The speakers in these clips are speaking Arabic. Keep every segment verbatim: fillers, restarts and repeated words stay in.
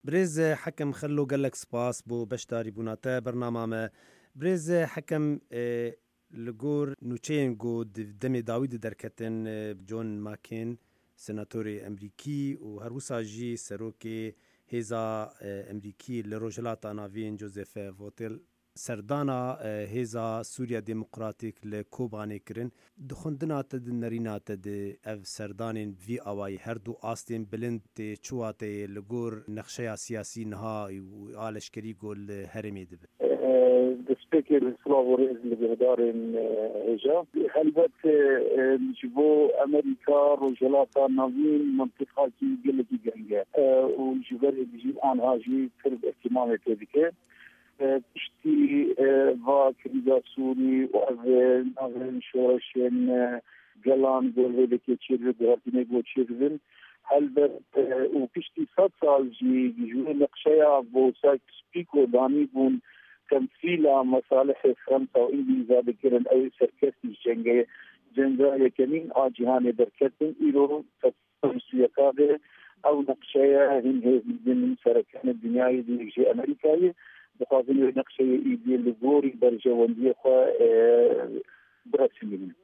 بريز حكم خلو قالك سباس بو بشتاري بوناتا برنامج ما بريز حكم اه لجور نوچين جود دمي داوود دركتن اه جون ماكين سناتوري امريكي وهروسا جي سروكي هيزا اه امريكي لروجلاتا نافين جوزيف فوتيل سردانا اه هيزا سوريا ديمقراطيك لكوباني كرن دخندنا تد نرينا تد اف سردانين في اواي هردو آستين بلند تي چواتي لغور نقشة سياسي نها وآلشكري قول هرمي دب دستكي السلاوريز اللي بهدارين هجا هلبت جبو امريكا رجلاتا نافين منطقة كي قلتي جنجا وجبر بجيب آن هاجي ترب اهتمامي تذكي تشتي با كريدا سوري وأذن أذن شورشين قلان قول ذلك تشيرد وهرتيني قول تشيردن هلبت وكشتي صد سال جي جيجون نقشيا بو سايك سبيكو داني بون تمثيل مصالح فرنسا وإنجليزا بكرن أي سركسي جنجي جنجا يكمين آجهان دركتن إيرو تفسير كاده أو نقشيا هن من سركان الدنيا دي جي أمريكاي بقابل نقشة إيدي لغوري برجواندية خوا برسمين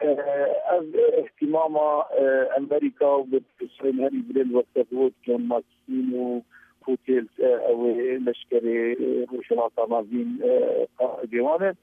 اهتمام أمريكا وبتسرين هاري بلين وقتفوت كان ماكسين وفوتيل أو لشكري روشناطة نازين ديوانة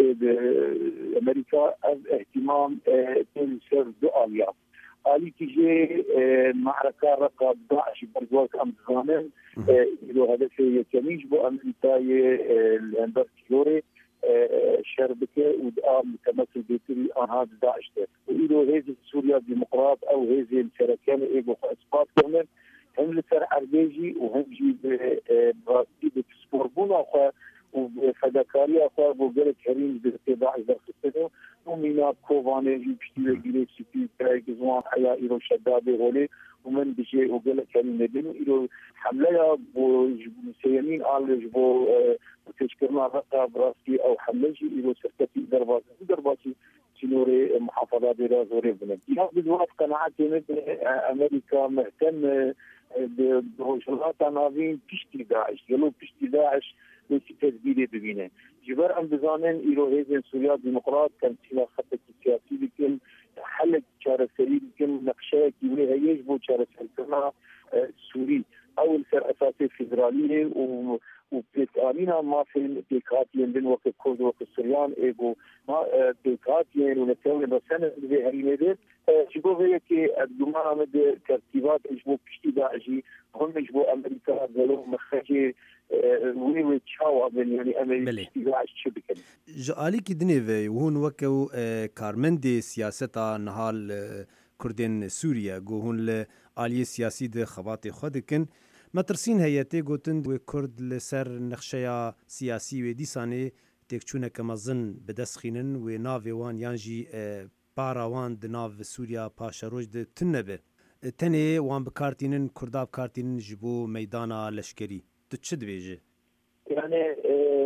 أمريكا اهتمام تنسر دعاليا آلي تيجي معركة رقا داعش برجوات أمزغانين إلو هدف يكميش بو أمريكاي الهندر كيوري شربكة ودعا متمثل بيتري آنها داعش ده وإلو هذه سوريا ديمقراط أو هذه الشركان إيجو إسباط كمان هم لسر أربيجي وهم جي براسي بتسبوربونا وفداكاريا أخوة بوغيرك هرين بارتداعش در خطته ومينات كوفاني جي بشتيوه جيلي سيبي كراي جزوان حيا إلو شدابي غولي ومن بجي وقالك هرين ندين إلو حملة سيامين آل جبو وتشكرنا رقا براسي أو حملة جي إلو سركتي درباتي درباتي سنوري محافظات رازوري بلن يهاب بدوات قناعاتي مثل أمريكا مهتم برجلات نافين بشتي داعش يلو بشتي داعش ليش تسجيل ببينه جبر أم بزانن إيرو هيزن سوريا ديمقراط كان سلا خطة سياسي بكل حل شارع سري بكل نقشة كيوه هيج بو شارع سري سوري أول سر أساسي فيدرالية و وبيتقالينا ما في بيكاتين بين وقت كورد وقت السريان إيجو ما بيكاتين ونتاول بسنة ذي هريمة جبو هي كي الجماعة مد ترتيبات جبو بشتي داعجي هم جبو أمريكا قالوا مخرجي وي وي تشاو يعني أمريكا داعش شبكة جالي كدنيفي وهون وكو كارمندي سياستا نهال كردين سوريا جو هون لآلية سياسي ده خباطي خودكن مترسين هيتي قوتن و كرد لسر نخشيا سياسي و ديساني تكچونه كمزن بدسخينن و ناوي وان يانجي باراوان د ناو سوريا پاشروج د تنبه تنه وان بكارتينن كردا بكارتينن جبو ميدانا لشكري تشد بيجي يعني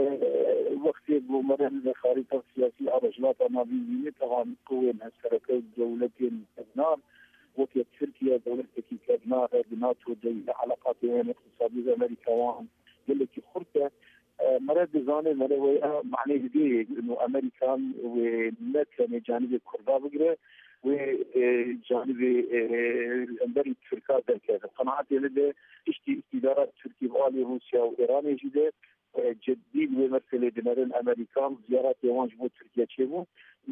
وقت بو مرن خريطة سياسية رجلات نابيين طبعا قوة هالسركة دولتين أبنار وكي تركيا دولة كي كابنار بناتو دي علاقات اقتصادية أمريكا وان قال لك خرطة مرد زانه مرة معنى دي إنه أمريكان ونكن جانب الكردا بقرة وجانب الأمبري تركيا ذلك قناعتي لدى اشتي استدارات تركيا وآلي روسيا وإيران يجده جديد ومرسل دمرن أمريكان زيارات يوانج بو تركيا تشيبو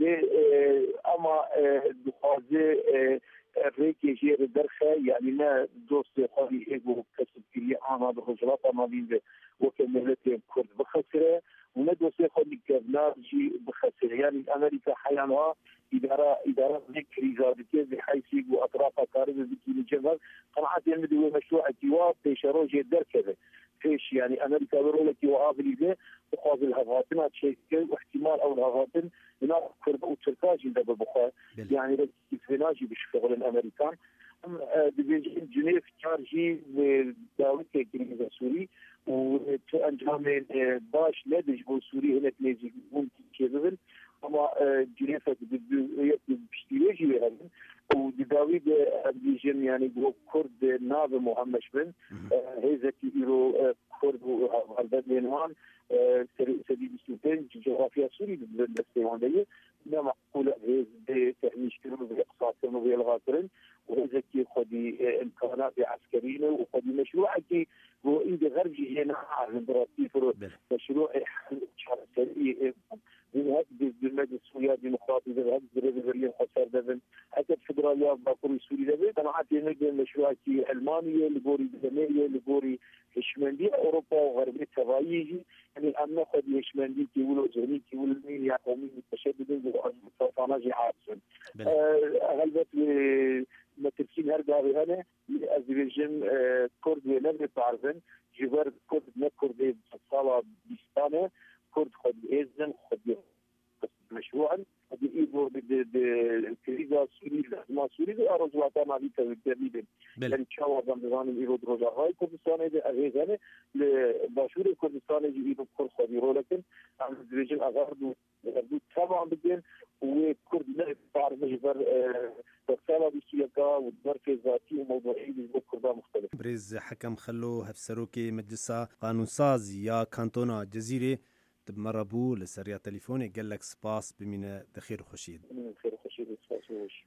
أما دخازي ريكي جير درخة يعني ما دوست خالي إيجو كسب كريه آنا بخجرات مابين وكملتين كرد بخسره وما دوست خالي كابنار جي بخسره يعني أمريكا حيانها إدارة إدارة ذكري زادتين بحيث يجو أطرافها كاربة ذكي الجبل قناعات يمدوا مشروع اتواء بيشارو جي دركة فيش يعني أمريكا برولة وآبلي ذي بخاز الهغاتنا تشيكل واحتمال أو الهغاتن هنا كرد أو تركاجي ده ببخار يعني رجل فيناجي بشغل الأمريكان دبيجين جنيف كارجي وداوت كيكريزا سوري وتأنجام باش لدج بو سوري هنا تنزي ممكن كذبن اما جريفه بشتيجي هذا وداوود بيجن يعني جو كرد ناب مهمش بن هذا كيلو كرد وهذا لينوان سديد السلطان جغرافيا سوري بالسيوانية لا معقولة هذا تهميش كانوا بإقصاء كانوا بيلغاترين وهذا كي خدي إمكانات عسكريين وخدي مشروع كي هو إيد غربي هنا على براتيفر مشروع حل شهر سريع هذا بالمجلس السوري الديمقراطي هذا بالريفيريين خسر دبن حتى الفدرالية باكوري سوري دبن جماعات ينقل مشروع كي ألمانيا لغوري دنماريا لغوري هشمندية أوروبا وغربية تغايجي يعني أنا خدي هشمندي كي ولو زهني كي ولو مين يا قومي متشددين وأصلا عاصم غلبت متركين هرجع بهنا لأزريجين كرد ولم تعرفن جبر كرد ما كرد صالة بستانة كرد خد إذن خد مشروعا خد إيبو بالكريزة سوري الأزمة سوري أرجوعتا ما بيت بالترميم لأن شاور بمزان إيبو دروجا هاي كردستان إذا أغيزانه لباشور كردستان إيبو كرد خد يرولكن أزريجين أغرد طبعا بدين وكرد ما تعرف جبر رسالة بسياقة والمركز ذاتي وموضوعي بالكردة مختلف. بريز حكم خلو هفسروكي مجلسة قانون ساز يا كانتونا جزيرة تبمربو لسريع تليفوني قال لك سباس بمينا دخير خشيد. خير خشيد سباس